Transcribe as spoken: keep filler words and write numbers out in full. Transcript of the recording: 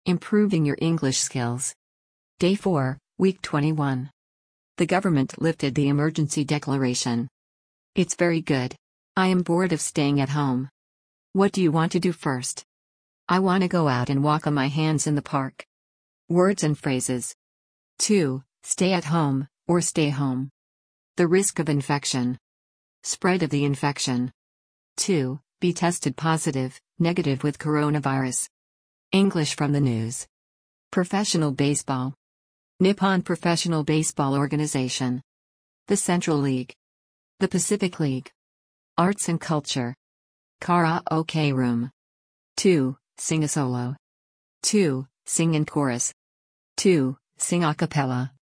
Improving your English skills. Day four, Week twenty-one. The government lifted the emergency declaration. It's very good. I am bored of staying at home. What do you want to do first? I want to go out and walk on my hands in the park. Words and phrases. two. Stay at home, or stay home. The risk of infection. Spread of the infection. two. Be tested positive, negative with coronavirus. English from the news. Professional baseball. Nippon Professional Baseball Organization. The Central League. The Pacific League. Arts and culture. Karaoke room. two. Sing a solo. two. Sing in chorus. two. Sing a cappella.